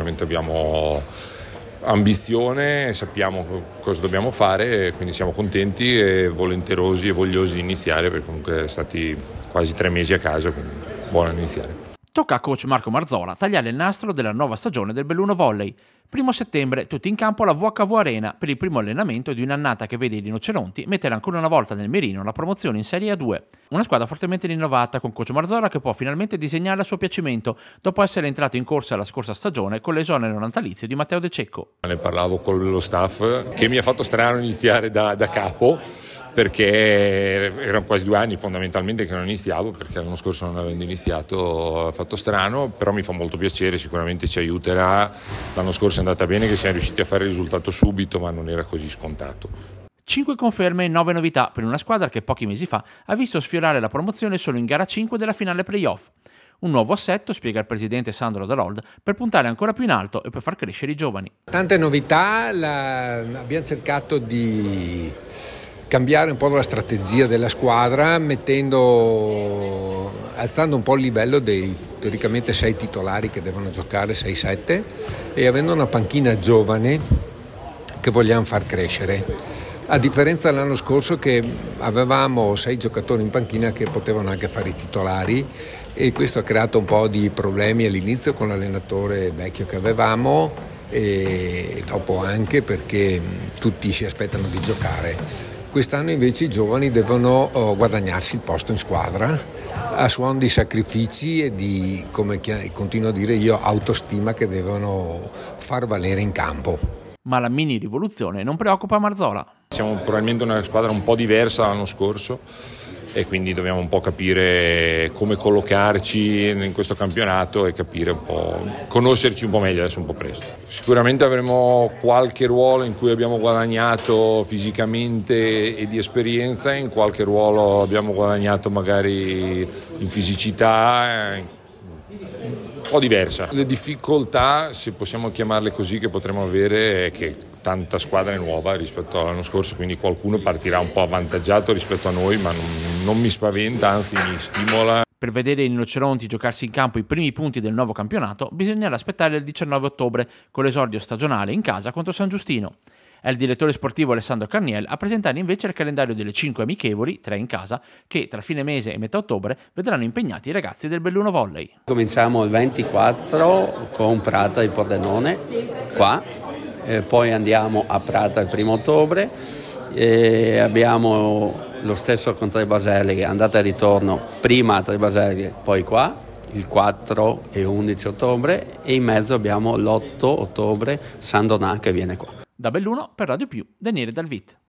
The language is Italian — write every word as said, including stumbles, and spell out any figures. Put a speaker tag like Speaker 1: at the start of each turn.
Speaker 1: sicuramente abbiamo ambizione, sappiamo cosa dobbiamo fare, quindi siamo contenti e volenterosi e vogliosi di iniziare, perché comunque è stati quasi tre mesi a casa, quindi buono iniziare.
Speaker 2: Tocca a coach Marco Marzola tagliare il nastro della nuova stagione del Belluno Volley. Primo settembre, tutti in campo alla V H V Arena per il primo allenamento di un'annata che vede i rinoceronti mettere ancora una volta nel mirino la promozione in Serie A due. Una squadra fortemente rinnovata con coach Marzola che può finalmente disegnare a suo piacimento dopo essere entrato in corsa la scorsa stagione con l'esonero natalizio di Matteo De Cecco.
Speaker 1: Ne parlavo con lo staff che mi ha fatto strano iniziare da, da capo, perché erano quasi due anni fondamentalmente che non iniziavo, perché l'anno scorso non avendo iniziato ha fatto strano, però mi fa molto piacere, sicuramente ci aiuterà. L'anno scorso è andata bene che siamo riusciti a fare il risultato subito, ma non era così scontato.
Speaker 2: cinque conferme e nove novità per una squadra che pochi mesi fa ha visto sfiorare la promozione solo in gara cinque della finale playoff. Un nuovo assetto, spiega il presidente Sandro Darold, per puntare ancora più in alto e per far crescere i giovani.
Speaker 3: Tante novità, la... abbiamo cercato di cambiare un po' la strategia della squadra, mettendo, alzando un po' il livello dei teoricamente sei titolari che devono giocare, sei sette, e avendo una panchina giovane che vogliamo far crescere. A differenza dell'anno scorso che avevamo sei giocatori in panchina che potevano anche fare i titolari, e questo ha creato un po' di problemi all'inizio con l'allenatore vecchio che avevamo e dopo anche perché tutti si aspettano di giocare. Quest'anno invece i giovani devono guadagnarsi il posto in squadra a suon di sacrifici e di, come continuo a dire io, autostima che devono far valere in campo.
Speaker 2: Ma la mini rivoluzione non preoccupa Marzola.
Speaker 1: Siamo probabilmente una squadra un po' diversa dall'anno scorso e quindi dobbiamo un po' capire come collocarci in questo campionato e capire un po', conoscerci un po' meglio, adesso un po' presto. Sicuramente avremo qualche ruolo in cui abbiamo guadagnato fisicamente e di esperienza, in qualche ruolo abbiamo guadagnato magari in fisicità, un po' diversa. Le difficoltà, se possiamo chiamarle così, che potremo avere è che tanta squadra è nuova rispetto all'anno scorso, quindi qualcuno partirà un po' avvantaggiato rispetto a noi, ma non, non mi spaventa, anzi mi stimola.
Speaker 2: Per vedere i rinoceronti giocarsi in campo i primi punti del nuovo campionato bisognerà aspettare il diciannove ottobre con l'esordio stagionale in casa contro San Giustino. È il direttore sportivo Alessandro Carniel a presentare invece il calendario delle cinque amichevoli, tre in casa, che tra fine mese e metà ottobre vedranno impegnati i ragazzi del Belluno Volley.
Speaker 4: Cominciamo il ventiquattro con Prata di Pordenone, qua. Eh, poi andiamo a Prata il primo ottobre e abbiamo lo stesso con Tre Baselli, andata e ritorno, prima a Tre Baselli, poi qua, il quattro e undici ottobre, e in mezzo abbiamo l'otto ottobre San Donà che viene qua.
Speaker 2: Da Belluno per Radio Più, Daniele Dalvit.